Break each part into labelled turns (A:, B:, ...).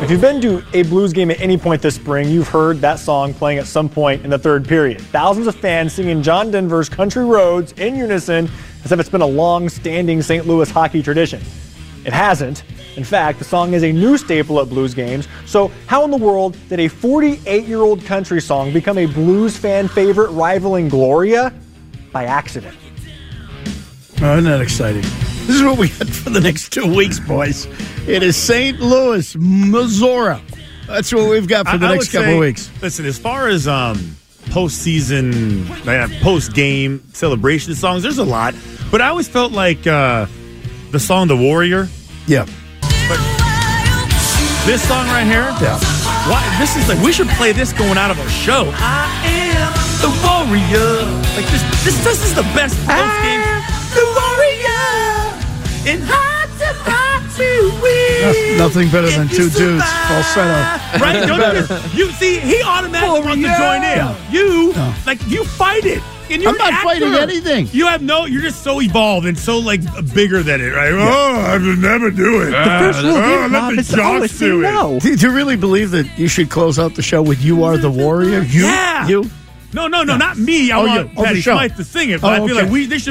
A: If you've been to a Blues game at any point this spring, you've heard that song playing at some point in the third period. Thousands of fans singing John Denver's Country Roads in unison as if it's been a long-standing St. Louis hockey tradition. It hasn't. In fact, the song is a new staple at Blues games. So how in the world did a 48-year-old country song become a Blues fan favorite rivaling Gloria? By accident.
B: Oh, isn't that exciting? This is what we got for the next 2 weeks, boys. It is St. Louis, Missouri. That's what we've got for the next couple of weeks.
C: Listen, as far as postseason, post-game celebration songs, there's a lot. But I always felt like the song "The Warrior."
B: Yeah.
C: But this song right here,
B: yeah.
C: This is like we should play this going out of our show. I am the warrior. Like this is the best post game. The warrior in hard to win.
B: Nothing better than two dudes falsetto.
C: Right? You see, he automatically wants to join in. You fight it. And you're
B: I'm not fighting anything.
C: You're just so evolved and so bigger than it, right? Yeah. Oh, I would never do it.
D: The first rule
C: let the jocks do it.
D: No.
B: Do you really believe that you should close out the show with "You Are the Warrior"? You?
C: No, not me. I want Patty Smythe to sing it, but I feel like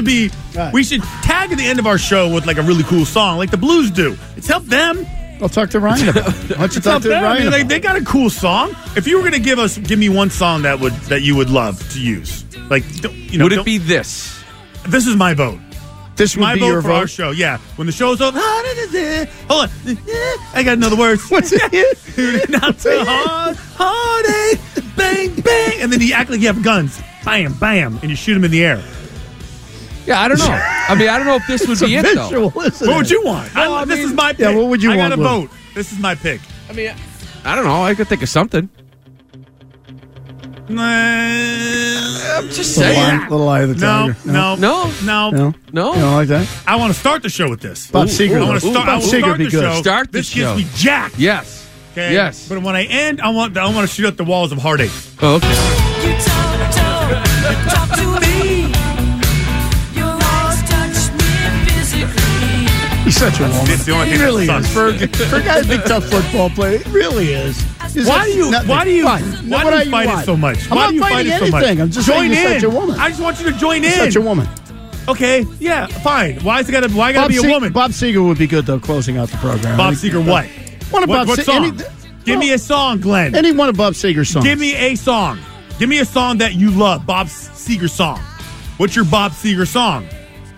C: we should tag at the end of our show with like a really cool song, like the Blues do. It's helped them.
B: I'll talk to Ryan about it. Why don't you talk to Ryan?
C: I mean, they got a cool song. If you were going to give me one song that you would love to use, would
D: it be this?
C: This is my vote.
B: This would
C: my
B: be
C: vote
B: your
C: for
B: vote?
C: our show. Yeah, when the show's over. Hold on, I got to know the words.
B: What's it?
C: Not so hard, heartache, bang bang, and then you act like you have guns, bam bam, and you shoot them in the air.
D: Yeah, I don't know. I don't know if this would be it, though.
C: What would you want? This is my pick.
B: Yeah, what would you want?
C: I got to vote. This is my pick.
D: I don't know. I could think of something. I'm just saying.
B: Little Eye of the Tiger.
C: No.
B: You don't like that?
C: I want to start the show with this.
B: Bob Seger.
C: I want to start the show.
D: Start the
C: this
D: show.
C: gets me jacked.
D: Yes.
C: Okay.
D: Yes.
C: But when I end, I want to shoot up the walls of heartache.
D: Oh, okay.
E: You talk to me. Your eyes touch me physically.
B: He's such a woman.
C: It's the only thing
B: He really
C: that
B: is.
C: sucks.
B: For a guy who's a big, tough football player, he really is.
C: Why do you fight it so much?
B: I'm not fighting anything. I'm just saying you're such a woman.
C: I just want you to join in.
B: You're such a woman.
C: Okay, yeah, fine. Why gotta be a woman?
B: Bob Seger would be good, though, closing out the program.
C: Bob Seger what? What song? Give me a song, Glenn.
B: Any one of Bob Seger's songs.
C: Give me a song. Give me a song that you love. Bob Seger song. What's your Bob Seger song?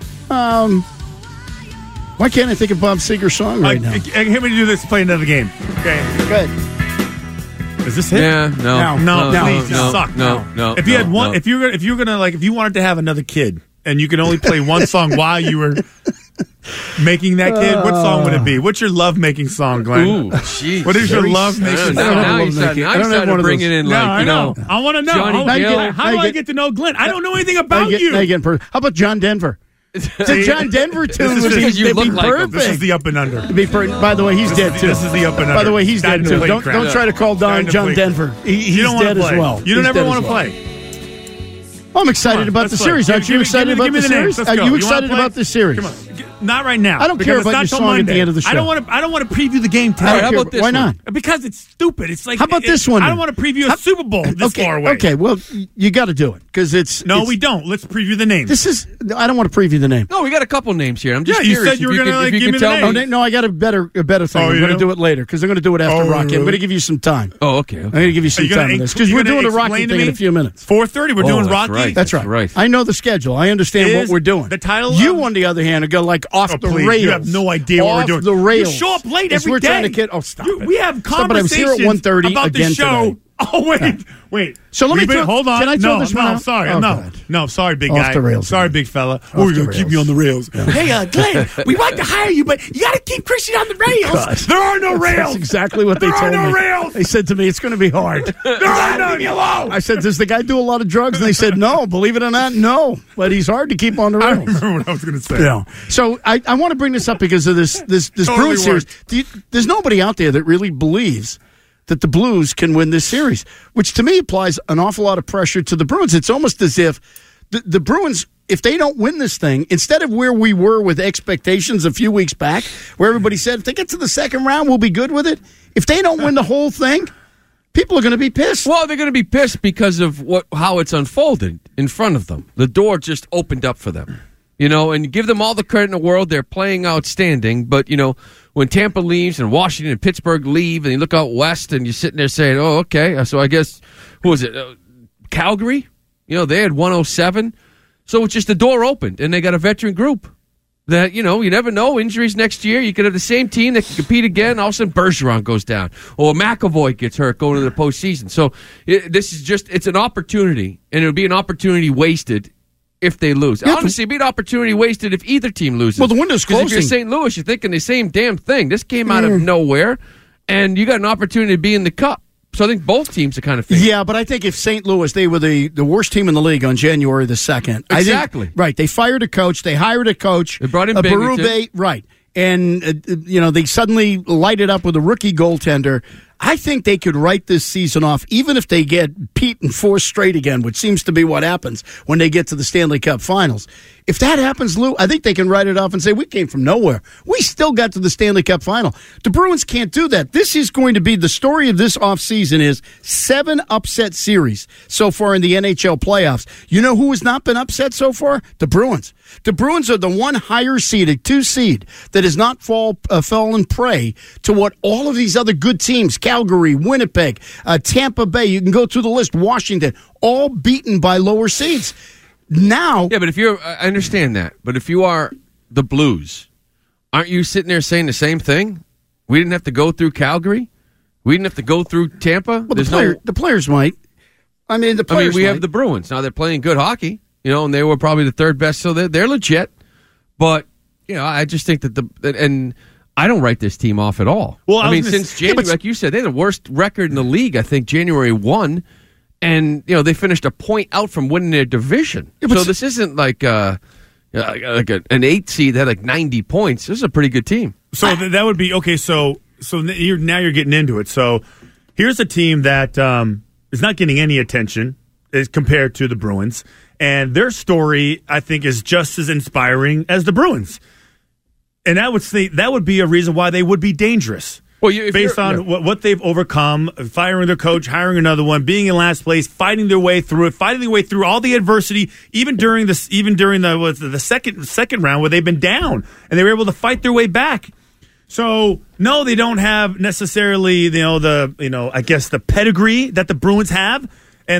B: Why can't I think of Bob Seger's song right now?
C: Hit me to do this. Play another game. Okay.
B: Good.
C: Is this it?
D: Yeah. No.
C: Please, you suck.
D: No.
C: If you had one, if you wanted to have another kid, and you can only play one song while you were making that kid, what song would it be? What's your love-making song, Glenn?
D: Ooh, jeez.
C: What is your love-making song?
D: Now you started bringing in,
C: I want to know.
D: Johnny Gill.
C: How do I get to know Glenn? I don't know anything about you.
B: How about John Denver? The John Denver tune would be perfect.
C: This is the Up and Under.
B: By the way, he's dead too.
C: This is the Up and Under.
B: By the way, he's dead too. Don't try to call John Denver. He's dead as well.
C: You don't ever want to play.
B: I'm excited about the series. Aren't you excited about the series? Are you excited about this series?
C: Come on. Not right now.
B: I don't care about your song at the end of the show.
C: I don't want to preview the game today.
D: How about this?
B: Why not?
C: Because it's stupid. It's like
B: how about this one?
C: I don't want to preview a Super Bowl this far away.
B: Okay, well, you got to do it because it's.
C: No, we don't. Let's preview the names.
B: I don't want to preview the name.
D: No, we got a couple names here. I'm just
C: you
D: curious.
C: said you were going to give me the name.
B: No, I got a better thing. I'm going to do it later because I'm going to do it after Rocky. I'm going to give you some time.
D: Oh, okay.
B: I'm going to give you some time on this because we're doing the Rocky thing in a few minutes.
C: 4:30. We're doing Rocky.
B: That's right. I know the schedule. I understand what we're doing.
C: The title.
B: You, on the other hand, are going like off the rails.
C: You have no idea what we're doing.
B: Off the rails.
C: You show up late every
B: we're
C: day.
B: Trying to get. Oh, stop it.
C: We have conversations
B: I was here at 1:30
C: about
B: again
C: the show.
B: Today.
C: Oh, wait.
B: So let me
C: hold on.
B: Can I throw this one out?
C: Sorry. No, sorry, big
B: Off
C: guy.
B: the rails.
C: Sorry, big fella. We're going to keep you on the rails.
B: Yeah.
C: Hey, Glenn, we'd like to hire you, but you got to keep Christian on the rails.
B: God.
C: There are no rails.
B: That's exactly what they told me.
C: There are no rails.
B: They said to me, it's going to be hard.
C: There are none.
B: I said, does the guy do a lot of drugs? And they said, no. Believe it or not, no. But he's hard to keep on the rails.
C: I remember what I was going to say.
B: Yeah. So I want to bring this up because of this
C: totally
B: Bruins series. There's nobody out there that really believes that the Blues can win this series, which to me applies an awful lot of pressure to the Bruins. It's almost as if the Bruins, if they don't win this thing, instead of where we were with expectations a few weeks back, where everybody said, if they get to the second round, we'll be good with it, If they don't win the whole thing, people are going to be pissed.
D: Well, they're going to be pissed because of how it's unfolded in front of them. The door just opened up for them. And give them all the credit in the world. They're playing outstanding. But, when Tampa leaves and Washington and Pittsburgh leave and you look out west and you're sitting there saying, oh, okay, so I guess, who was it? Calgary? They had 107. So it's just the door opened and they got a veteran group that, you never know. Injuries next year. You could have the same team that can compete again. All of a sudden Bergeron goes down or McAvoy gets hurt going to the postseason. So it's an opportunity, and it would be an opportunity wasted if they lose.
B: Yeah,
D: honestly, it'd be an opportunity wasted if either team loses.
B: Well, the window's closing.
D: If you're St. Louis, you're thinking the same damn thing. This came out of nowhere, and you got an opportunity to be in the Cup. So I think both teams are kind of favored.
B: Yeah, but I think if St. Louis, they were the worst team in the league on January the 2nd.
D: Exactly.
B: Right. They fired a coach. They hired a coach.
D: They brought in
B: Berube. Right. And, they suddenly lighted up with a rookie goaltender. I think they could write this season off, even if they get beaten 4 straight again, which seems to be what happens when they get to the Stanley Cup Finals. If that happens, Lou, I think they can write it off and say, we came from nowhere. We still got to the Stanley Cup Final. The Bruins can't do that. This is going to be the story of this offseason is 7 upset series so far in the NHL playoffs. You know who has not been upset so far? The Bruins. The Bruins are the one higher seeded 2 seed that has not fallen prey to what all of these other good teams, Calgary, Winnipeg, Tampa Bay, you can go through the list, Washington, all beaten by lower seeds. Now,
D: yeah, but I understand that. But if you are the Blues, aren't you sitting there saying the same thing? We didn't have to go through Calgary. We didn't have to go through Tampa.
B: Well, the players might.
D: We have the Bruins now. They're playing good hockey, and they were probably the 3rd best, so they're legit. But I just think that and I don't write this team off at all. Well, since January, like you said, they had the worst record in the league. I think January 1. And, they finished a point out from winning their division. Yeah, so this isn't like an 8 seed that had like 90 points. This is a pretty good team.
C: So that would be, okay, so you're getting into it. So here's a team that is not getting any attention as compared to the Bruins. And their story, I think, is just as inspiring as the Bruins. And that would be a reason why they would be dangerous. Well, based on what they've overcome, firing their coach, hiring another one, being in last place, fighting their way through all the adversity, even during the second round where they've been down and they were able to fight their way back. So no, they don't have necessarily the pedigree that the Bruins have.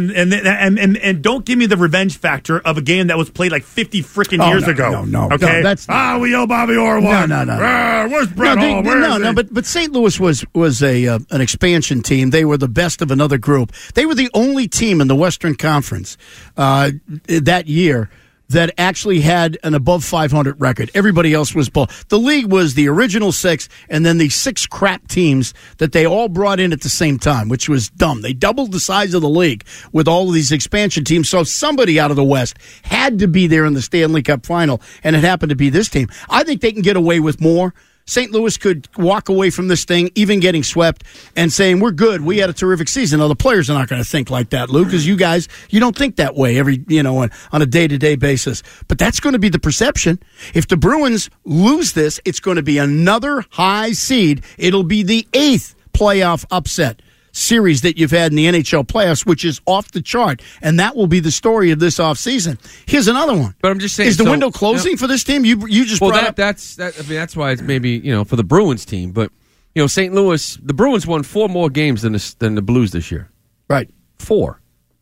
C: And don't give me the revenge factor of a game that was played like 50 freaking years ago.
B: No.
C: Okay, we owe Bobby Orr one.
B: No.
C: Where's Brett Hall?
B: But St. Louis was an expansion team. They were the best of another group. They were the only team in the Western Conference that year that actually had an above 500 record. Everybody else was below. The league was the original 6 and then the 6 crap teams that they all brought in at the same time, which was dumb. They doubled the size of the league with all of these expansion teams, so somebody out of the West had to be there in the Stanley Cup Final, and it happened to be this team. I think they can get away with more. St. Louis could walk away from this thing, even getting swept, and saying, we're good, we had a terrific season. Now, the players are not going to think like that, Lou, because you guys, you don't think that way on a day-to-day basis. But that's going to be the perception. If the Bruins lose this, it's going to be another high seed. It'll be the 8th playoff upset series that you've had in the NHL playoffs, which is off the chart, and that will be the story of this offseason. Here's another one.
D: But I'm just saying,
B: is the window closing for this team? You just brought up.
D: That's why it's maybe for the Bruins team. But St. Louis, the Bruins won 4 more games than the Blues this year.
B: Right,
D: 4.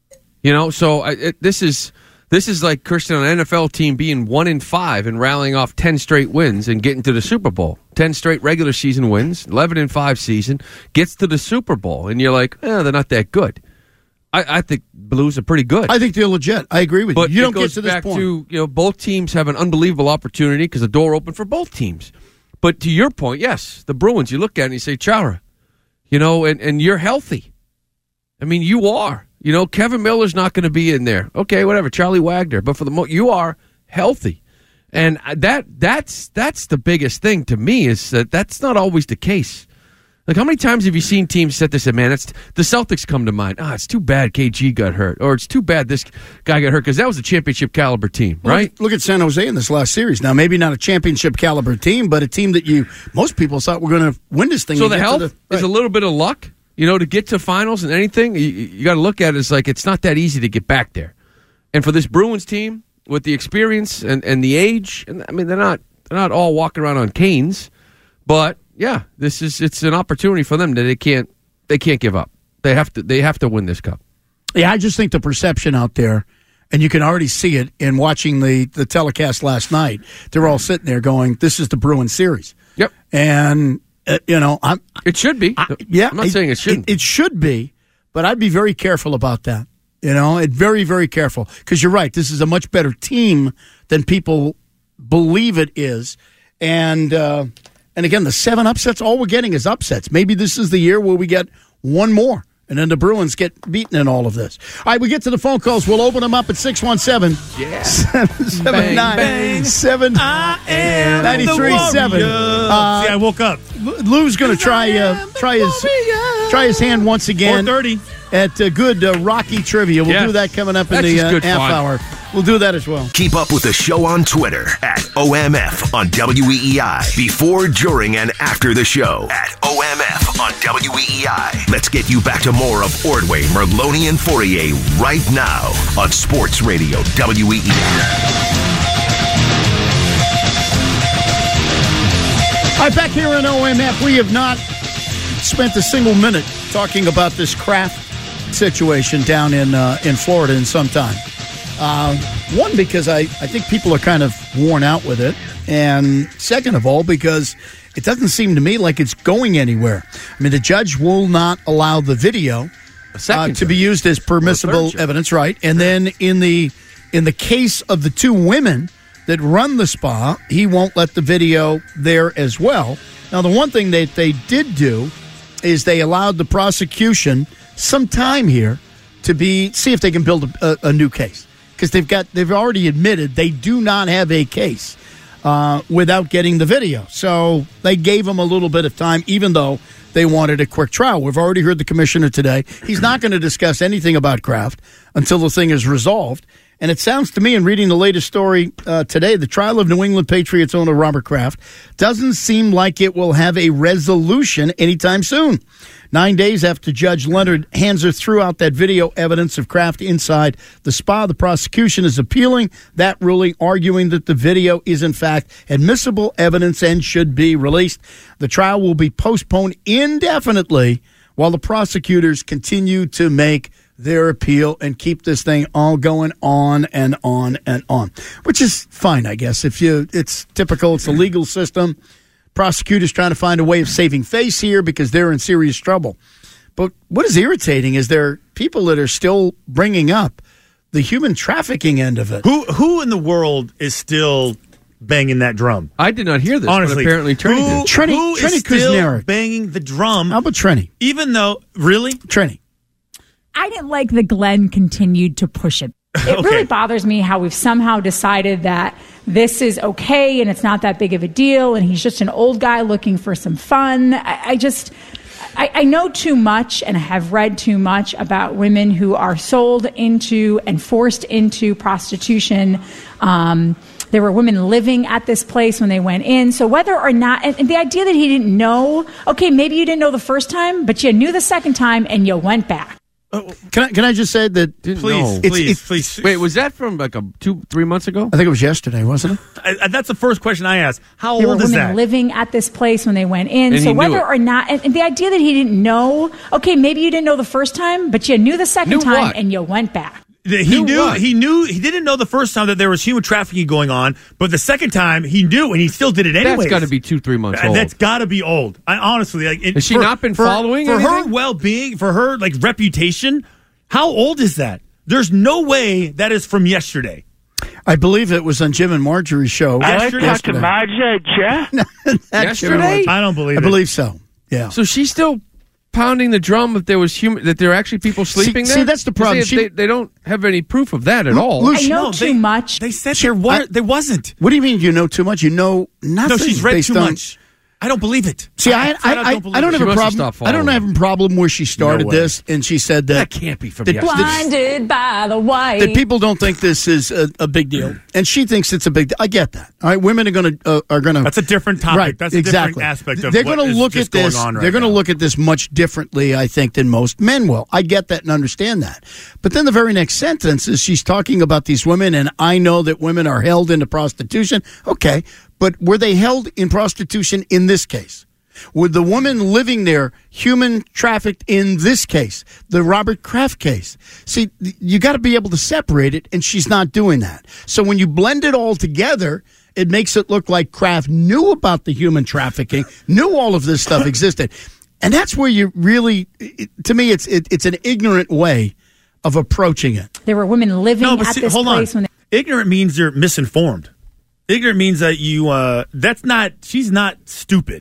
D: So this is like Christian, an NFL team being 1-5 and rallying off 10 straight wins and getting to the Super Bowl. 10 straight regular season wins, 11-5 season, gets to the Super Bowl, and you're like, they're not that good. I think Blues are pretty good.
B: I think they're legit. I agree with you. You don't get to this point.
D: But it goes back to, both teams have an unbelievable opportunity because the door opened for both teams. But to your point, yes, the Bruins, you look at it and you say, Chara, and you're healthy. I mean, you are. Kevin Miller's not going to be in there. Okay, whatever, Charlie Wagner. But for you are healthy. And that's the biggest thing to me is that that's not always the case. Like, how many times have you seen teams set this? Man, the Celtics come to mind. It's too bad KG got hurt, or it's too bad this guy got hurt, because that was a championship caliber team, right?
B: Look at San Jose in this last series. Now, maybe not a championship caliber team, but a team that most people thought were going to win this thing.
D: So the health is a little bit of luck, to get to finals and anything. You got to look at it as like it's not that easy to get back there. And for this Bruins team, with the experience and the age, and I mean, they're not all walking around on canes, but yeah, it's an opportunity for them that they can't give up. They have to win this cup.
B: Yeah, I just think the perception out there, and you can already see it in watching the telecast last night. They're all sitting there going, "This is the Bruins series."
D: Yep,
B: and
D: it should be. I'm not saying it shouldn't.
B: It should be, but I'd be very careful about that. Very, very careful, because you're right. This is a much better team than people believe it is, and again, the 7 upsets, all we're getting is upsets. Maybe this is the year where we get one more, and then the Bruins get beaten in all of this. All right, we get to the phone calls. We'll open them up at 617-779-93.7.
C: See, I woke up.
B: Lou's going to try his hand once again.
C: 4:30.
B: At good Rocky Trivia. We'll do that coming up in the half hour. We'll do that as well.
F: Keep up with the show on Twitter at OMF on WEEI. Before, during, and after the show at OMF on WEEI. Let's get you back to more of Ordway, Merloni, and Fourier right now on Sports Radio WEEI.
B: All right, back here on OMF, we have not spent a single minute talking about this Kraft situation down in Florida in some time. One, because I think people are kind of worn out with it, and second of all, because it doesn't seem to me like it's going anywhere. I mean, the judge will not allow the video to be used as permissible evidence, right? And then in the case of the 2 women that run the spa, he won't let the video there as well. Now, the one thing that they did do is they allowed the prosecution some time here to see if they can build a new case, because they've already admitted they do not have a case without getting the video. So they gave them a little bit of time, even though they wanted a quick trial. We've already heard the commissioner today. He's not going to discuss anything about Kraft until the thing is resolved. And it sounds to me, in reading the latest story today, the trial of New England Patriots owner Robert Kraft doesn't seem like it will have a resolution anytime soon. 9 days after Judge Leonard Hanser threw out that video evidence of Kraft inside the spa, the prosecution is appealing that ruling, arguing that the video is, in fact, admissible evidence and should be released. The trial will be postponed indefinitely while the prosecutors continue to make their appeal and keep this thing all going on and on and on, which is fine, I guess. It's typical. It's a legal system. Prosecutors trying to find a way of saving face here because they're in serious trouble. But what is irritating is there are people that are still bringing up the human trafficking end of it.
C: Who in the world is still banging that drum?
D: I did not hear this,
C: honestly.
D: But apparently Trenny did.
C: Who is still banging the drum?
B: How about Trenny?
C: Even though, really?
B: Trenny.
G: I didn't like that Glenn continued to push it. It really bothers me how we've somehow decided that this is okay and it's not that big of a deal and he's just an old guy looking for some fun. I know too much and have read too much about women who are sold into and forced into prostitution. There were women living at this place when they went in. So whether or not, and the idea that he didn't know, okay, maybe you didn't know the first time, but you knew the second time and you went back.
B: Can I just say that?
C: Please.
D: Wait, was that from like 2-3 months ago?
B: I think it was yesterday, wasn't it?
C: That's the first question I asked. How
G: there
C: old
G: were
C: is
G: women
C: that?
G: living at this place when they went in.
D: And
G: so
D: he
G: whether
D: knew it.
G: or not, and the idea that he didn't know, okay, maybe you didn't know the first time, but you knew the second
D: Knew
G: time
D: what?
G: and you went back.
C: He didn't know the first time that there was human trafficking going on, but the second time he knew and he still did it anyways.
D: That's got to be 2-3 months old.
C: That's got to be old. I honestly,
D: Has she not been following
C: for her
D: anything?
C: well-being, for her reputation? How old is that? There's no way that is from yesterday.
B: I believe it was on Jim and Marjorie's show.
C: Yesterday?
D: Yesterday?
C: I don't believe it.
B: I believe so. Yeah.
D: So she's still pounding the drum that there was that there are actually people sleeping there?
B: See, that's the problem.
D: They don't have any proof of that at all.
G: I know too much.
C: They said there wasn't.
B: What do you mean you know too much? You know nothing.
C: No, she's read
B: based
C: too
B: on-
C: much. I don't believe it.
B: See, I don't
D: She
B: have a
D: must have
B: problem.
D: stopped
B: I don't
D: following.
B: have a problem where she started
C: No way.
B: this, and she said that
D: can't be from
B: that,
D: yesterday.
G: Blinded by the white.
B: that people don't think this is a big deal, and she thinks it's a big deal. I get that. All right, women are going to.
C: That's a different topic.
B: Right,
C: That's a
B: exactly.
C: different aspect of
B: They're
C: what
B: gonna
C: is
B: look
C: just
B: at this.
C: going on right
B: they're going to
C: now.
B: look at this much differently, I think, than most men will. I get that and understand that. But then the very next sentence is she's talking about these women, and I know that women are held into prostitution. Okay, but were they held in prostitution in this case? Were the woman living there human trafficked in this case, the Robert Kraft case? See, you got to be able to separate it, and she's not doing that. So when you blend it all together, it makes it look like Kraft knew about the human trafficking, knew all of this stuff existed. And that's where you really, to me, it's an ignorant way of approaching it.
G: There were women living
C: No, but
G: at
C: see,
G: this
C: hold
G: place
C: on.
G: when they
C: Ignorant means you're misinformed. Ignorant means that she's not stupid.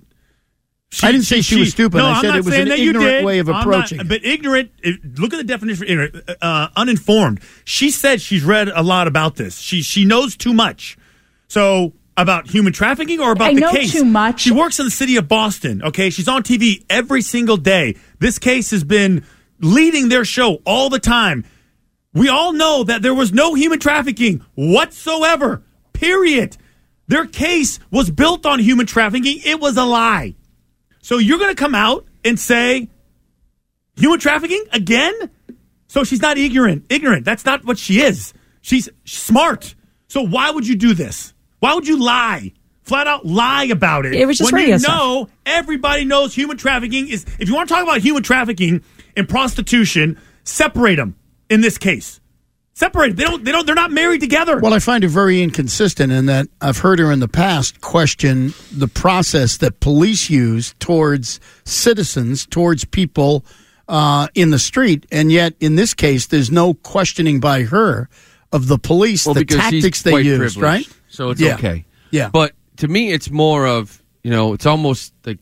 B: I didn't say she was stupid.
C: No,
B: I
C: I'm
B: said
C: not
B: it was
C: saying
B: an
C: that you
B: ignorant
C: did.
B: way of
C: I'm not-
B: approaching it.
C: But ignorant, look at the definition for ignorant, uninformed. She said she's read a lot about this. She knows too much. So about human trafficking or about
G: I
C: the
G: know
C: case?
G: too much.
C: She works in the city of Boston, okay? She's on TV every single day. This case has been leading their show all the time. We all know that there was no human trafficking whatsoever, period. Their case was built on human trafficking. It was a lie. So you're going to come out and say human trafficking again? So she's not ignorant. That's not what she is. She's smart. So why would you do this? Why would you lie? Flat out lie about it.
G: It was just
C: when
G: radio
C: you
G: stuff.
C: know everybody knows human trafficking is. If you want to talk about human trafficking and prostitution, separate them in this case. Separate. They're not married together.
B: Well, I find it very inconsistent in that I've heard her in the past question the process that police use towards citizens, towards people in the street, and yet in this case, there's no questioning by her of the police, the
D: because
B: tactics
D: she's
B: they
D: white
B: use,
D: privileged,
B: right?
D: So it's
B: Yeah.
D: okay.
B: Yeah.
D: But to me, it's more of, it's almost like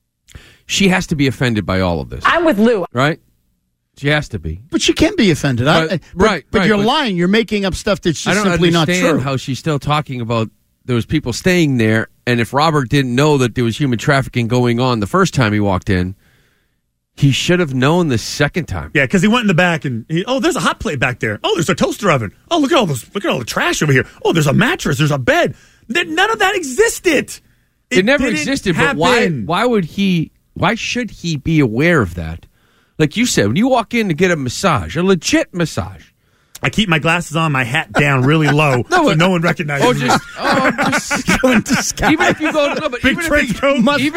D: she has to be offended by all of this,
G: I'm with Lou.
D: right? She has to be.
B: But you can be offended.
D: Right,
B: But you're
D: but-
B: lying. You're making up stuff that's
D: I
B: just
D: don't
B: simply not
D: understand
B: true.
D: how she's still talking about there was people staying there, and if Robert didn't know that there was human trafficking going on the first time he walked in, he should have known the second time.
C: Yeah, because he went in the back and there's a hot plate back there. Oh, there's a toaster oven. Oh, look at all the trash over here. Oh, there's a mattress. There's a bed. None of that existed.
D: It never
C: didn't
D: existed,
C: happen.
D: but why should he be aware of that? Like you said, when you walk in to get a massage, a legit massage.
C: I keep my glasses on, my hat down really low, so no one recognizes me.
B: Going to Sky.
D: Even if you go to
C: Big trench coat,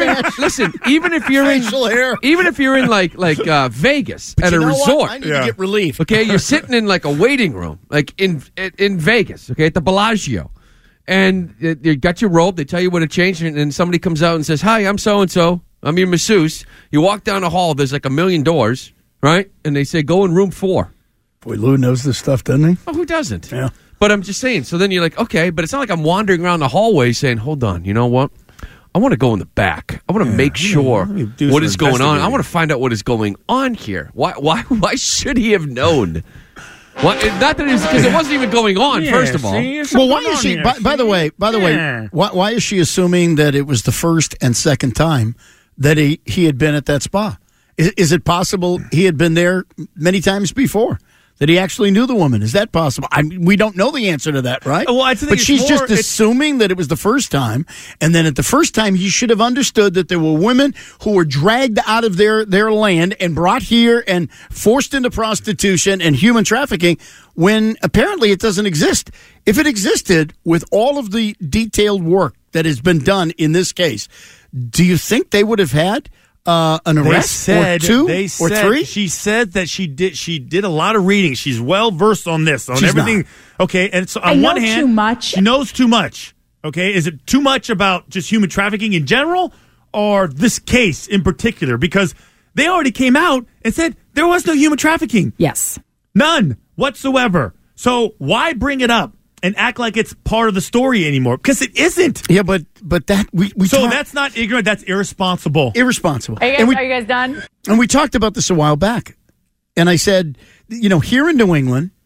D: even if you're in
B: Facial hair.
D: even if you're in like Vegas at
B: You
D: a
B: know what?
D: resort.
B: I need to get relief.
D: Okay, you're sitting in like a waiting room, like in Vegas, okay, at the Bellagio, and you got your robe. They tell you what to change, and somebody comes out and says, "Hi, I'm so and so. I'm your masseuse." You walk down the hall. There's like a million doors, right? And they say, "Go in room 4."
B: Boy, Lou knows this stuff, doesn't he?
D: Oh, who doesn't?
B: Yeah.
D: But I'm just saying. So then you're like, okay, but it's not like I'm wandering around the hallway saying, "Hold on, you know what? I want to go in the back. I want to make sure
C: let me do
D: what
C: some
D: is going on. I
C: investigating."
D: want to find out what is going on here. Why should he have known? Not that because it wasn't even going on. First of all,
B: Well, why is she? By the way, why is she assuming that it was the first and second time that he had been at that spa? Is it possible he had been there many times before? That he actually knew the woman? Is that possible? We don't know the answer to that, right?
C: Well, I think
B: but
C: it's
B: she's
C: more-
B: just
C: it's-
B: assuming that it was the first time, and then at the first time, he should have understood that there were women who were dragged out of their land and brought here and forced into prostitution and human trafficking, when apparently it doesn't exist. If it existed, with all of the detailed work that has been done in this case, do you think they would have had an arrest or two or three?
C: She said that she did a lot of reading. She's well versed on this, on
B: She's
C: everything.
B: not.
C: Okay, and so
G: I
C: on
G: know
C: one hand,
G: too much.
C: she knows too much. Okay, is it too much about just human trafficking in general, or this case in particular? Because they already came out and said there was no human trafficking,
G: Yes.
C: none whatsoever. So why bring it up and act like it's part of the story anymore? Because it isn't.
B: Yeah, but that we
C: So
B: talk-
C: that's not ignorant. That's irresponsible.
B: irresponsible.
G: Are you guys done?
B: And we talked about this a while back. And I said, here in New England,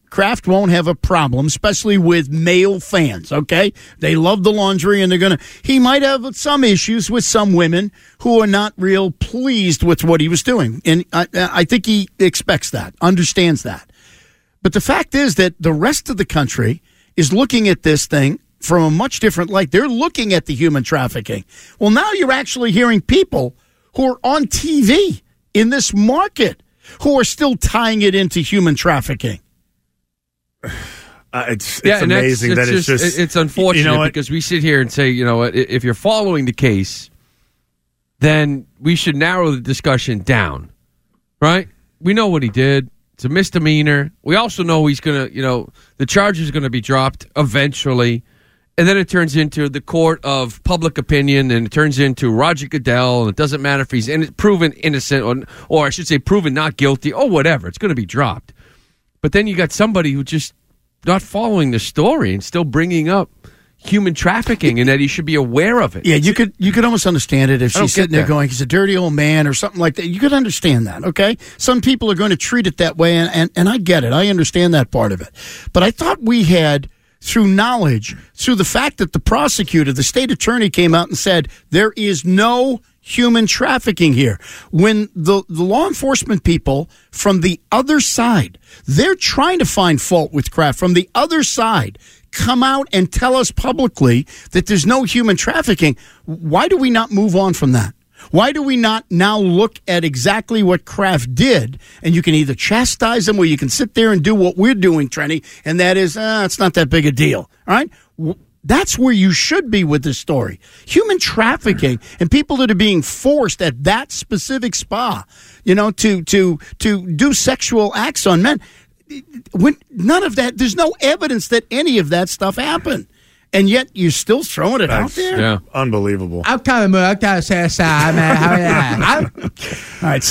B: Kraft won't have a problem, especially with male fans, okay? They love the laundry, and he might have some issues with some women who are not real pleased with what he was doing. And I think he expects that, understands that. But the fact is that the rest of the country is looking at this thing from a much different light. They're looking at the human trafficking. Well, now you're actually hearing people who are on TV in this market who are still tying it into human trafficking.
H: It's amazing that it's just
D: it's unfortunate because we sit here and say, if you're following the case, then we should narrow the discussion down, right? We know what he did. It's a misdemeanor. We also know he's going to, the charge is going to be dropped eventually. And then it turns into the court of public opinion, and it turns into Roger Goodell, and it doesn't matter if he's proven innocent or I should say proven not guilty or whatever. It's going to be dropped. But then you got somebody who just not following the story and still bringing up human trafficking and that he should be aware of it.
B: Yeah, you could almost understand it if she's sitting there going, he's a dirty old man or something like that. You could understand that, okay? Some people are going to treat it that way, and I get it. I understand that part of it. But I thought we had, through knowledge, through the fact that the prosecutor, the state attorney came out and said, there is no human trafficking here. When the law enforcement people from the other side, they're trying to find fault with Kraft from the other side, come out and tell us publicly that there's no human trafficking. Why do we not move on from that? Why do we not now look at exactly what Kraft did, and you can either chastise him or you can sit there and do what we're doing, Trenny, and that is, it's not that big a deal, all right? That's where you should be with this story. Human trafficking and people that are being forced at that specific spa, to do sexual acts on men. When none of that, there's no evidence that any of that stuff happened. And yet you're still throwing it out there?
H: Yeah. Unbelievable.
I: I'm kind of moved. I'm sad, man.
B: All right,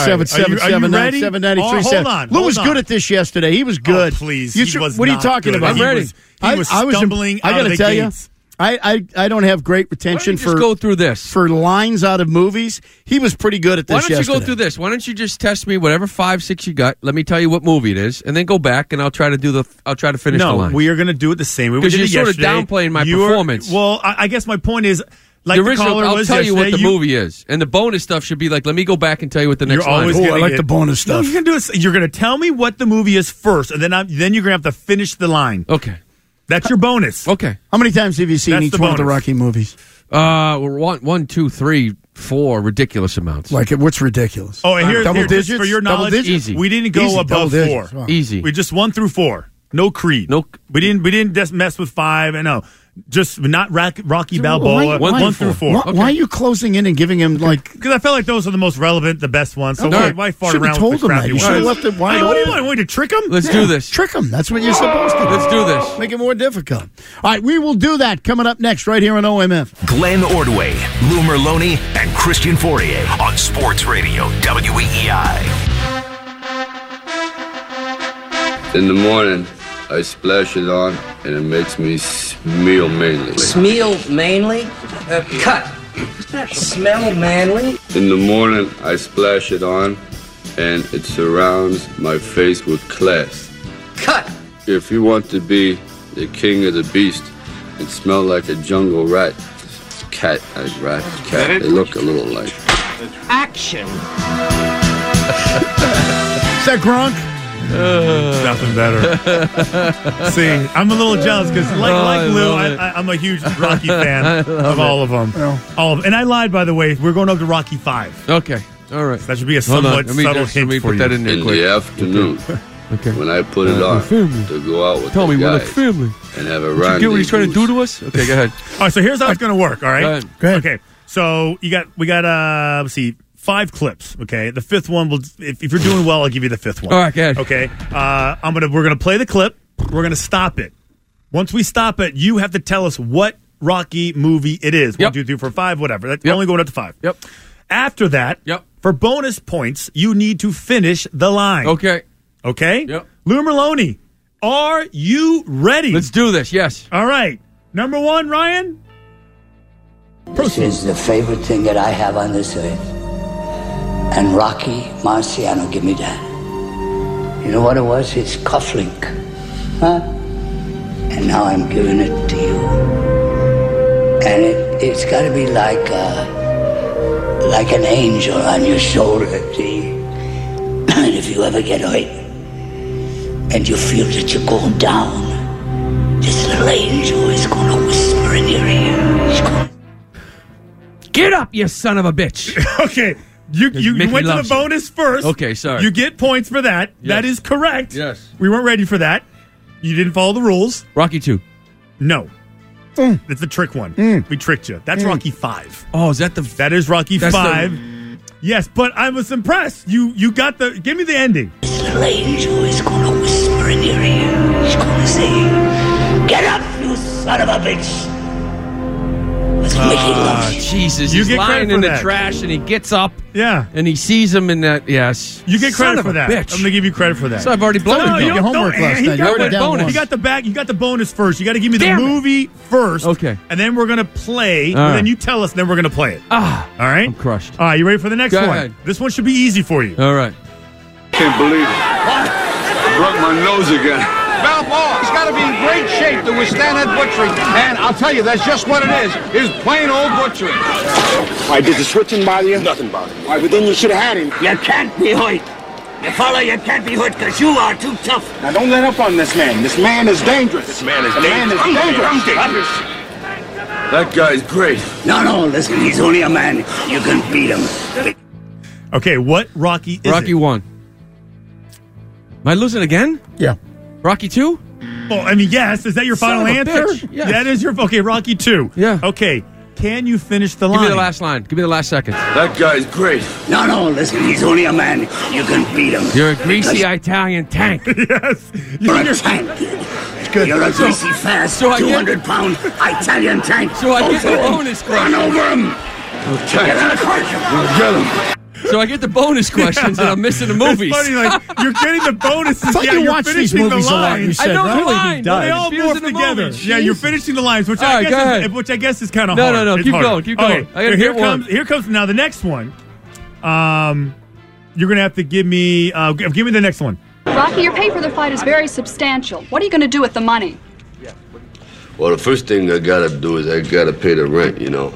B: 617-779-793.
H: Hold on.
B: Lou was good at this yesterday. He was good.
H: Oh, please.
B: What are you talking about?
D: I'm ready.
H: He was stumbling
B: I
H: out of
B: gotta
H: the
B: tell
H: gates.
B: I don't have great retention
D: Why don't you just go through this
B: for lines out of movies. He was pretty good at this.
D: Why don't you go through this? Why don't you just test me whatever 5, 6 you got? Let me tell you what movie it is, and then go back and I'll try to finish the line.
H: No, we are going to do it the same way we did it
D: you're
H: yesterday.
D: sort of downplaying my performance.
H: Well, I guess my point is, like
D: the original,
H: caller
D: I'll
H: was
D: tell you what the
H: yesterday,
D: movie is, and the bonus stuff should be like, let me go back and tell you what the next line is.
B: I like the bonus stuff.
H: No, you're going to do it. You're going to tell me what the movie is first, and then you're going to have to finish the line.
D: Okay.
H: That's your bonus.
D: Okay.
B: How many times have you seen
H: That's
B: each
H: the
B: one of the
H: bonus.
B: Rocky movies?
D: We're 1, 2, 3, 4 ridiculous amounts.
B: Like, what's ridiculous?
H: Oh, and here's
B: double digits?
H: just for your
B: Double
H: knowledge,
B: digits?
D: Easy.
H: we didn't go
B: Easy,
H: above
B: double
H: 4.
B: digits. Wow.
D: Easy.
H: We just 1 through 4. No Creed.
D: No.
H: We didn't just mess with 5. And no, just not Rocky Balboa.
B: Why-
H: 1 through 4.
B: Why are you closing in and giving him like?
H: Because I felt like those are the most relevant, the best ones. So
B: Okay.
H: why fart
B: Should've
H: around
B: told
H: with the
B: him that.
H: crappy
B: You
H: ones?
B: should've left it wide
H: Hey, what do you
B: open.
H: want? Want me to trick them?
D: Let's do this.
B: Trick him. That's what you're supposed to do.
D: Let's do this.
B: Make it more difficult. All right, we will do that coming up next right here on OMF.
F: Glenn Ordway, Lou Merloni, and Christian Fourier on Sports Radio WEEI.
J: In the morning, I splash it on, and it makes me smell manly.
K: Smell manly? Cut. Smell manly?
J: In the morning, I splash it on, and it surrounds my face with class.
K: Cut.
J: If you want to be the king of the beast and smell like a jungle rat, cat, they look a little like.
K: Action.
B: Is that Gronk?
H: Nothing better. See, I'm a little jealous because, like Lou, I'm a huge Rocky fan of all of them. All of them. And I lied, by the way. We're going up to Rocky 5.
D: Okay. All right.
H: That should be a
D: Hold on.
H: somewhat subtle
D: Let
H: hint
D: me
H: for
D: put
H: you.
D: that in there
J: In
D: quick.
J: the afternoon,
D: Okay.
J: when I put it on
D: family.
J: to go out with
D: Tell
J: the
D: me, we're like
J: guys
D: family.
J: and have a
D: You get what he's trying to do
J: rendezvous.
D: to us? Okay, go ahead.
H: All right, so here's how it's going to work, all right?
D: Go ahead.
B: Go ahead.
H: Okay, so we got let's see, 5 clips, okay? The 5th one, if you're doing well, I'll give you the 5th one.
D: All right, go ahead.
H: Okay, we're going to play the clip. We're going to stop it. Once we stop it, you have to tell us what Rocky movie it is.
D: Yep.
H: 1, 2, 3, 4, 5, whatever. That's
D: Yep.
H: only going up to 5.
D: Yep.
H: After that,
D: Yep.
H: for bonus points, you need to finish the line.
D: Okay.
H: Okay?
D: Yep.
H: Lou Merloni, are you ready?
D: Let's do this. Yes.
H: All right. Number 1, Ryan.
K: This is the favorite thing that I have on this earth. And Rocky Marciano, give me that. You know what it was? His cufflink. Huh? And now I'm giving it to you. And it's got to be like an angel on your shoulder, see? And if you ever get hurt and you feel that you're going down, this little angel is going to whisper in your ear. He's going to...
D: Get up, you son of a bitch.
H: Okay. You went to the bonus first.
D: Okay, sorry.
H: You get points for that.
D: Yes.
H: That is correct.
D: Yes.
H: We weren't ready for that. You didn't follow the rules.
D: Rocky 2.
H: No. It's the trick one. We tricked you. That's Rocky 5.
D: Oh, is that the...
H: That is Rocky 5. Yes, but I was impressed. You got the... Give me the ending.
K: This little angel is going to whisper in your ear. He's going to say, "Get up, you son of a bitch."
D: Jesus,
H: You
D: he's
H: get
D: lying
H: credit
D: in
H: for
D: the
H: that.
D: trash, and he gets up,
H: Yeah.
D: and he sees him in that. Yes,
H: You get
D: Son
H: credit
D: of
H: for
D: a
H: that.
D: Bitch.
H: I'm going to give you credit for that.
D: So I've already blown
H: No,
D: it.
H: you
B: your
H: don't-
B: homework
H: no,
B: last
H: he
B: night.
H: got
B: You already
H: the
B: down
H: bonus.
B: one.
H: You got the back. You got the bonus first. You got to give me the
D: Damn it.
H: movie first.
D: Okay.
H: And then we're going to play.
D: All
H: And
D: right.
H: then you tell us, and then we're going to play it.
D: Ah,
H: All right?
D: I'm crushed.
H: All right, you ready for the next
D: Go
H: one?
D: ahead.
H: This one should be easy for you.
D: All right.
J: Can't believe it. Broke my nose again.
L: Balboa, he's got to be in great shape to withstand that butchery. And I'll tell you, that's just what it is plain old butchery.
M: Why, did the switching bother you? Nothing bothered me. Why, but then you should have had him.
K: You can't be hurt. You follow, you can't be hurt because you are too tough.
M: Now, don't let up on this man. This man is dangerous. This man is dangerous.
J: That guy's great.
K: No, listen, he's only a man. You can beat him.
H: Okay, what Rocky is
D: Rocky
H: it?
D: 1. Am I losing again?
B: Yeah.
D: Rocky 2?
H: Well, I mean, yes. Is that your
D: Son
H: final
D: of a
H: answer?
D: bitch. Yes.
H: That is your... Okay, Rocky 2.
D: Yeah.
H: Okay, can you finish the
D: Give
H: line?
D: me the last line. Give me the last second.
J: That guy's great.
K: No, listen, he's only a man. You can beat him.
D: You're a greasy Italian tank.
H: Yes.
K: You're a tank. You're a greasy, fast,
D: so I get-
K: 200-pound Italian tank.
D: So I get the
K: Go for him.
D: bonus
K: Run
D: question.
K: over him. Get in the car.
J: Get him.
D: So I get the bonus questions, and I'm missing the movies.
H: It's funny, like, you're getting the bonuses.
B: I thought
H: yeah,
B: you
H: you're
B: watch these
H: finishing the
B: movies a lot,
H: lines.
B: you said,
D: I know
B: right?
D: the line.
H: They all
D: Confused
H: morph
D: in the
H: together.
D: movies.
H: Yeah, you're finishing the lines, which
D: All right, go ahead.
H: which I guess is kind of
D: No,
H: hard.
D: no, no,
H: It's
D: keep
H: harder.
D: going, keep going.
H: Okay,
D: I gotta
H: here
D: get one.
H: Here comes now the next one. You're gonna have to give me the next one.
N: Rocky, your pay for the fight is very substantial. What are you going to do with the money?
J: Well, the first thing I gotta do is I gotta pay the rent, you know.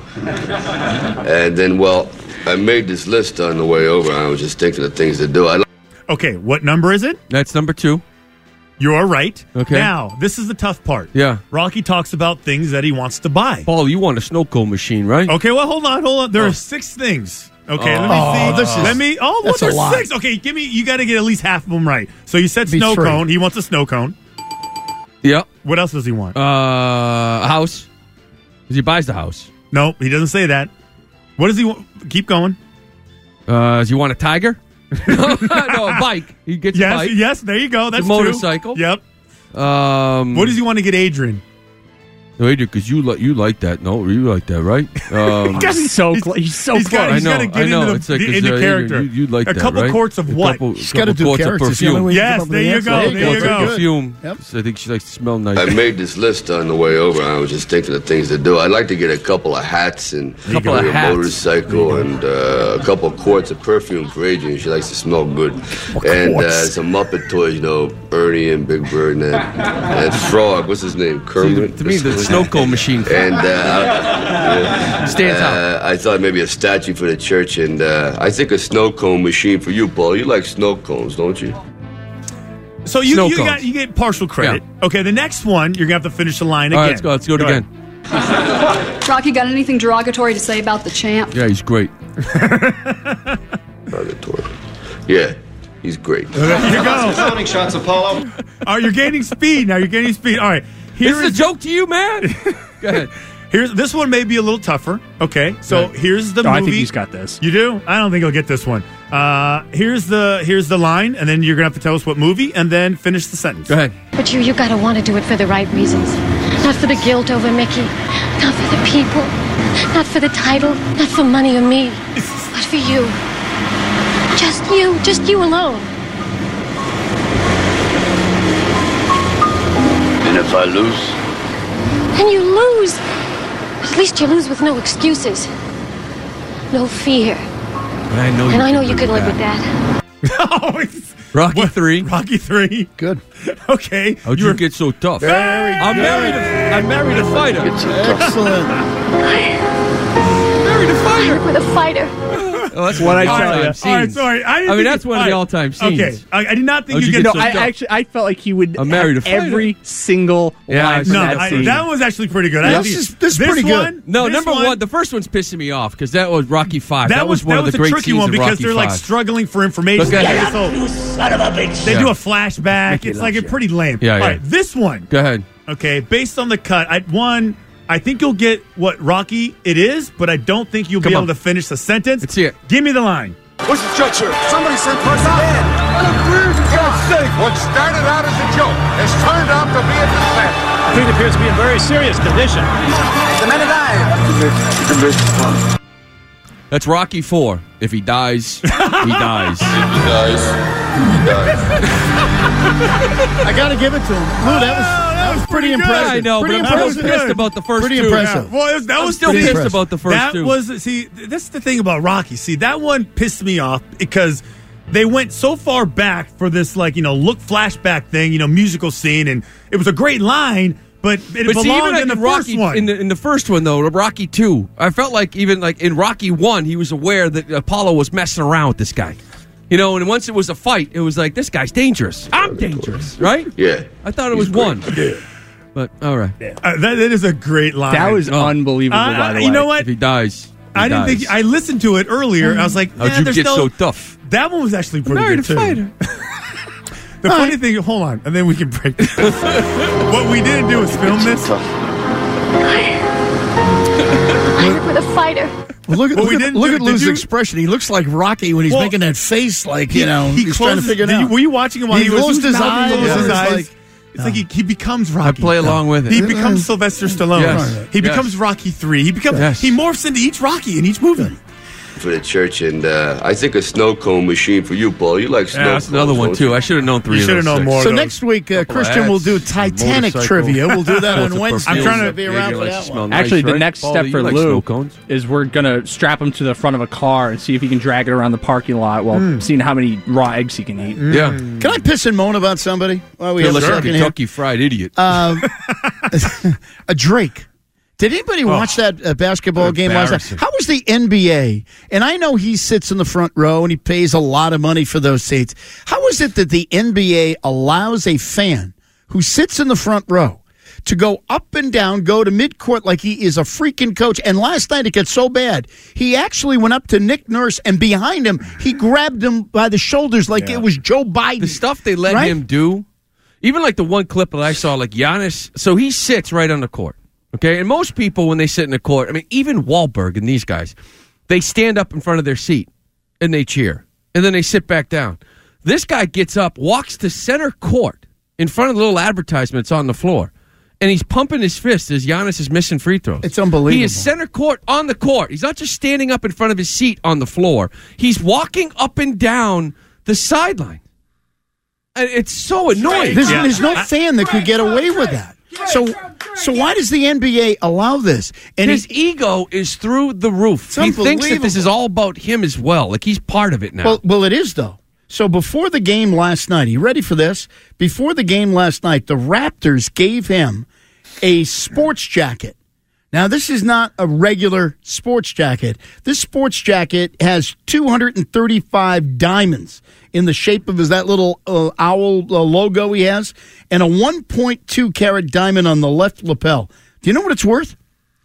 J: And then, well, I made this list on the way over. I was just thinking of things to do.
H: Okay, what number is it?
D: That's number 2.
H: You are right.
D: Okay.
H: Now, this is the tough part.
D: Yeah.
H: Rocky talks about things that he wants to buy.
D: Paul, you want a snow cone machine, right?
H: Okay, well, hold on. There are 6 things. Okay, let me see.
B: That's a lot.
H: 6. Okay, give me. You got to get at least half of them right. So you said
B: Be
H: snow
B: 3.
H: cone. He wants a snow cone.
D: Yep.
H: What else does he want?
D: A house. Because he buys the house.
H: No, he doesn't say that. What does he want? Keep going.
D: Does he want a tiger? No, a bike. He gets a bike.
H: Yes, there you go. That's
D: a motorcycle.
H: 2. Yep.
D: What
H: does he want to get Adrian?
D: No, Adrian, because you like that. No, you like that, right?
A: He's so close. He's so
H: He's
A: close.
H: got to get into
D: It's like,
H: into character.
D: You like
H: a
D: that,
H: couple
D: right?
H: quarts of what?
B: She's got to do
D: quarts of
B: characters. It's the only
D: perfume.
B: way you
H: Yes,
B: come up with
H: there
B: the
H: you
B: answer.
H: go.
B: There
H: There you go.
D: Perfume.
B: Yep.
D: So I think she likes to smell nice.
J: I made this list on the way over. I was just thinking of things to do. I'd like to get a couple of hats and
D: Couple of
J: a
D: hats.
J: motorcycle and a couple of quarts of perfume for Adrian. She likes to smell good. And some Muppet toys, you know, Ernie and Big Bird and that frog. What's his name? Kermit?
D: To me, the snow cone machine
J: And
D: stands out.
J: I thought maybe a statue for the church, and I think a snow cone machine for you, Paul. You like snow cones, don't you?
H: So you get partial credit.
D: Yeah.
H: Okay, the next one you're gonna have to finish the line
D: All
H: again.
D: right, let's go. Let's go again.
N: Rocky, got anything derogatory to say about the champ?
D: Yeah, he's great.
J: Derogatory. Yeah, he's great.
H: There you go.
L: Zoning shots, Apollo.
H: Oh, you're gaining speed now. You're gaining speed. All right.
D: This is a joke to you, man. Go ahead.
H: This one may be a little tougher. Okay, so here's the movie.
A: I think he's got this.
H: You do? I don't think he'll get this one. Here's the line, and then you're gonna have to tell us what movie, and then finish the sentence.
D: Go ahead.
O: But you gotta want to do it for the right reasons. Not for the guilt over Mickey. Not for the people. Not for the title. Not for money or me. But for you. Just you. Just you alone.
J: And if I lose?
O: And you lose. At least you lose with no excuses. No fear.
D: But I know
O: And I know you can live with that.
D: Rocky 3.
H: Rocky 3.
B: Good.
H: Okay.
D: How'd you get so tough?
B: Very
D: I'm
B: good.
D: married a fighter.
B: Excellent.
D: Married a fighter.
O: With a fighter.
D: Oh, that's
A: What I
D: one of the
A: tell
D: all-time
A: ya.
D: scenes.
H: All right, sorry. I
D: mean, that's one of the all-time scenes.
H: Okay. I did not think
D: How'd
H: you
D: you
H: get
D: get
P: No,
D: so
P: I
D: tough?
P: actually I felt like he would
D: I'm married
P: have
D: a fighter.
P: every single
D: Yeah,
P: line from
H: No,
P: that scene.
H: that was actually pretty good.
B: Yeah,
H: I
B: this
H: think
B: is pretty good.
H: one-
D: No,
H: this
D: number one, the first one's pissing me off because that was Rocky 5. That was one of the
H: a
D: great
H: tricky
D: scenes
H: one
D: of
H: because
D: Rocky
H: they're like
D: 5.
H: struggling for information.
D: Look at it.
H: So
K: You son of a bitch.
H: they
D: Yeah.
H: do a flashback. It's like a pretty lame.
D: Yeah,
H: All
D: yeah.
H: right, this one.
D: Go ahead.
H: Okay, based on the cut, I think you'll get what Rocky it is, but I don't think you'll be
D: Come
H: able
D: on.
H: to finish the sentence.
D: Let's see it.
H: Give me the line.
M: What's the structure? Somebody sent person in.
L: What started out as a joke has turned out to be a disaster.
Q: Pete appears to be in very serious condition.
M: The man alive.
D: That's Rocky 4. If he dies, he dies.
B: I got to give it to him. Lou, that was pretty
H: good.
B: impressive.
D: I know,
B: pretty
D: but I'm
B: impressive.
D: pissed about the first
B: Pretty
D: two.
B: impressive.
H: Yeah. Well, that
D: I'm
H: was
D: still
H: pretty
D: pissed
H: impressive.
D: about the first
H: that
D: two.
H: That's the thing about Rocky. See, that one pissed me off because they went so far back for this, like, look flashback thing, musical scene, and it was a great line, but it
D: But see, even
H: belonged
D: like
H: in the
D: Rocky,
H: first one.
D: in the first one, though, Rocky 2, I felt like even like in Rocky 1, he was aware that Apollo was messing around with this guy. And once it was a fight, it was like, this guy's dangerous. I'm dangerous, right?
J: Yeah.
D: I thought it was one. But, all right.
H: That is a great line.
P: That was unbelievable, by the way.
H: You know what?
D: If he dies,
H: I didn't think. I listened to it earlier. I was like,
D: How'd you
H: there's
D: get
H: no,
D: so tough?
H: That one was actually pretty
D: Married
H: good,
D: a
H: too.
D: fighter.
H: The funny thing, hold on, and then we can break this. What we didn't do is film this.
O: With a fighter.
B: Well, look
H: What we
B: at
H: didn't
B: look
H: do-
B: at
H: did
B: Lou's
H: you-
B: expression. He looks like Rocky when he's
H: Well,
B: making that face, like he's trying to
H: closes-
B: figure it
H: did you-
B: out.
H: Were you watching him while he was
B: closed his eyes?
H: He closed his
B: It's
H: eyes.
B: like-
H: It's like he becomes Rocky.
D: play along with it.
H: He becomes Sylvester Stallone.
D: Yes.
H: He
D: Yes.
H: becomes Rocky 3. He becomes.
D: Yes.
H: He morphs into each Rocky in each movie.
J: For the church, and I think a snow cone machine for you, Paul. You like snow
D: Yeah, that's another
J: cones,
D: one,
J: don't
D: too.
J: you?
D: I should have known three
H: You
D: of
H: should have
D: those
H: known
D: six.
H: more.
B: So
H: of
B: next week, Christian will do Titanic
D: motorcycle,
B: trivia. We'll do that
D: lots
B: on
D: of
B: Wednesday.
H: I'm trying to-
B: So be around for that one.
P: Actually, the
D: right?
P: next
D: Paul,
P: step
D: you
P: for
D: like
P: Lou
D: snow cones?
P: is we're going to strap him to the front of a car and see if he can drag it around the parking lot while seeing how many raw eggs he can eat.
D: Yeah.
B: Can I piss and moan about somebody? While we
D: Feel
B: have
D: like
B: a
D: a
B: second here?
D: Kentucky Fried Idiot.
B: A Drake. Did anybody watch that basketball game last night?
D: Embarrassing.
B: How was the NBA? And I know he sits in the front row and he pays a lot of money for those seats. How is it that the NBA allows a fan who sits in the front row to go up and down, go to midcourt like he is a freaking coach? And last night it got so bad, he actually went up to Nick Nurse and behind him, he grabbed him by the shoulders like it was Joe Biden.
D: The stuff they let
B: Right?
D: him do, even like the one clip that I saw, like Giannis, so he sits right on the court. Okay, and most people, when they sit in the court, I mean, even Wahlberg and these guys, they stand up in front of their seat and they cheer. And then they sit back down. This guy gets up, walks to center court in front of the little advertisements on the floor, and he's pumping his fist as Giannis is missing free throws.
B: It's unbelievable.
D: He is center court on the court. He's not just standing up in front of his seat on the floor. He's walking up and down the sideline. And it's so annoying.
B: There's no fan that could get away with that. So why does the NBA allow this? And
D: his ego is through the roof. He thinks that this is all about him as well. Like he's part of it now.
B: Well, it is, though. So before the game last night, are you ready for this? Before the game last night, the Raptors gave him a sports jacket. Now, this is not a regular sports jacket. This sports jacket has 235 diamonds in the shape of that little owl logo he has, and a 1.2 carat diamond on the left lapel. Do you know what it's worth?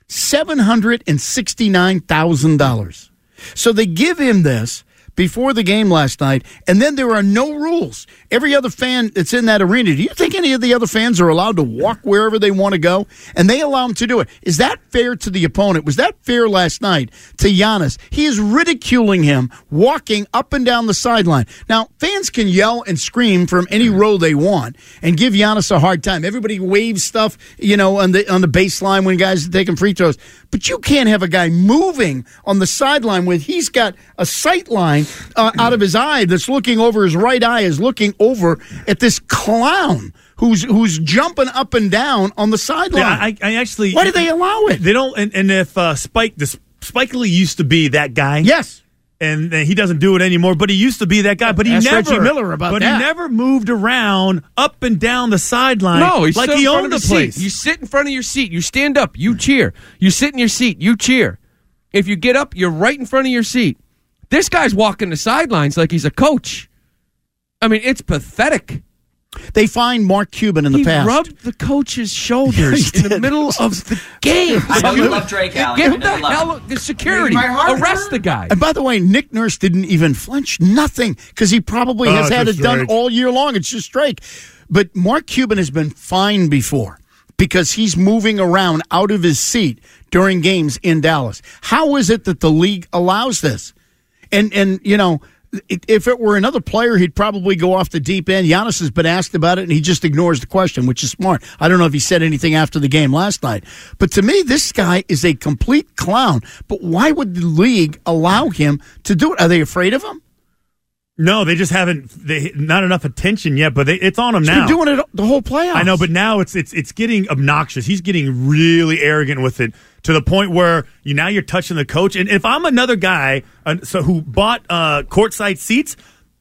B: $769,000. So they give him this before the game last night, and then there are no rules. Every other fan that's in that arena, do you think any of the other fans are allowed to walk wherever they want to go? And they allow them to do it. Is that fair to the opponent? Was that fair last night to Giannis? He is ridiculing him, walking up and down the sideline. Now, fans can yell and scream from any row they want and give Giannis a hard time. Everybody waves stuff, on the baseline when guys are taking free throws. But you can't have a guy moving on the sideline when he's got a sight line out of his eye that's looking over his right eye, is looking over at this clown who's jumping up and down on the sideline.
H: Yeah, I actually.
B: Why do they allow it?
H: They don't. And if Spike Lee used to be that guy.
B: Yes.
H: and he doesn't do it anymore. But he used to be that guy. But he
B: Ask
H: never
B: Reggie Miller about
H: But
B: that.
H: he never moved around up and down the sideline.
D: No, he's
H: like
D: still
H: he
D: in front
H: owned
D: of
H: the
D: his
H: place.
D: seat. You sit in front of your seat. You stand up. You cheer. You sit in your seat. You cheer. If you get up, you're right in front of your seat. This guy's walking the sidelines like he's a coach. I mean, it's pathetic.
B: They fined Mark Cuban in the past.
D: He rubbed the coach's shoulders in the middle of the game.
R: I know you love Drake, Allen.
D: Get the hell, the security.
R: My heart
D: Arrest
R: hurt.
D: the guy.
B: And by the way, Nick Nurse didn't even flinch. Nothing. Because he probably has had it
H: just
B: done
H: Drake.
B: all year long. It's just Drake. But Mark Cuban has been fined before because he's moving around out of his seat during games in Dallas. How is it that the league allows this? And you know, if it were another player, he'd probably go off the deep end. Giannis has been asked about it, and he just ignores the question, which is smart. I don't know if he said anything after the game last night. But to me, this guy is a complete clown. But why would the league allow him to do it? Are they afraid of him?
H: No, they just haven't. Not enough attention yet, but it's on him
B: He's
H: now.
B: been doing it the whole playoffs.
H: I know, but now it's getting obnoxious. He's getting really arrogant with it to the point where now you're touching the coach. And if I'm another guy who bought courtside seats,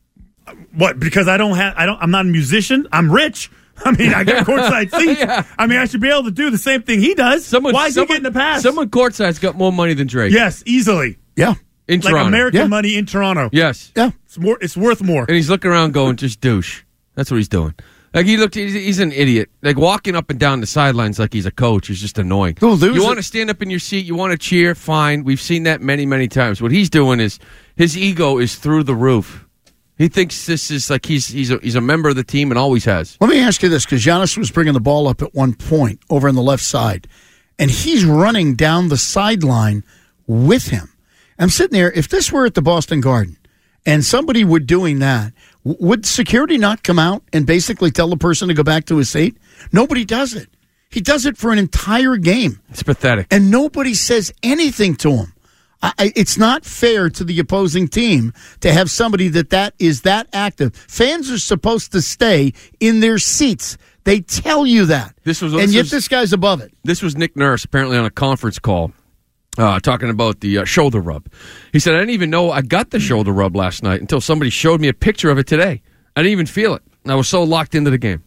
H: what? Because I'm not a musician. I'm rich. I mean, I got courtside seats.
D: Yeah.
H: I mean, I should be able to do the same thing he does. Why is he getting the pass?
D: Someone courtside's got more money than Drake.
H: Yes, easily.
B: Yeah.
D: In
H: like
D: Toronto.
H: American money in Toronto.
D: Yes.
B: Yeah.
H: It's worth more.
D: And he's looking around going, just douche. That's what he's doing. Like, he's an idiot. Like, walking up and down the sidelines like he's a coach is just annoying.
B: Go lose
D: you
B: it.
D: want to stand up in your seat, you want to cheer, fine. We've seen that many, many times. What he's doing is, his ego is through the roof. He thinks this is like he's a member of the team and always has.
B: Let me ask you this, because Giannis was bringing the ball up at one point over on the left side, and he's running down the sideline with him. I'm sitting there, if this were at the Boston Garden and somebody were doing that, would security not come out and basically tell the person to go back to his seat? Nobody does it. He does it for an entire game.
D: It's pathetic.
B: And nobody says anything to him. It's not fair to the opposing team to have somebody that is that active. Fans are supposed to stay in their seats. They tell you that. Yet this guy's above it.
D: This was Nick Nurse apparently on a conference call talking about the shoulder rub. He said, I didn't even know I got the shoulder rub last night until somebody showed me a picture of it today. I didn't even feel it. I was so locked into the game.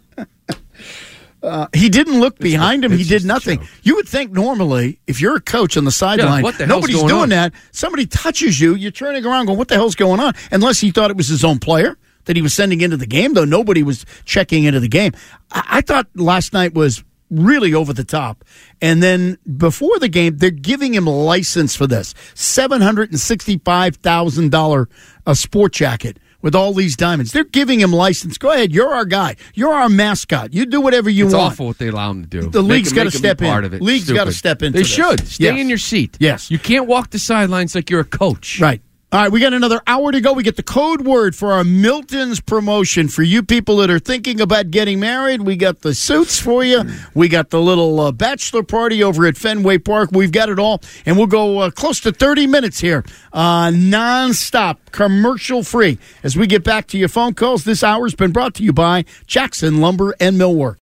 B: He didn't look behind him. He did nothing. You would think normally, if you're a coach on the sideline,
D: what the hell's
B: nobody's
D: going
B: doing
D: on?
B: that. Somebody touches you, you're turning around going, what the hell's going on? Unless he thought it was his own player that he was sending into the game, though nobody was checking into the game. I thought last night was really over the top. And then before the game, they're giving him a license for this. $765,000 a sport jacket with all these diamonds. They're giving him license. Go ahead. You're our guy. You're our mascot. You do whatever you
D: It's
B: want.
D: awful what they allow him to do.
B: The league's
D: Make
B: got to
D: him be
B: step
D: part
B: in.
D: of it.
B: League's got to
D: Stupid.
B: step into
D: They
B: this.
D: should. Stay
B: Yes.
D: in your seat.
B: Yes.
D: You can't walk the sidelines like you're a coach.
B: Right. All right, we got another hour to go. We get the code word for our Milton's promotion. For you people that are thinking about getting married, we got the suits for you. We got the little bachelor party over at Fenway Park. We've got it all. And we'll go close to 30 minutes here, nonstop, commercial-free. As we get back to your phone calls, this hour's been brought to you by Jackson Lumber and Millwork.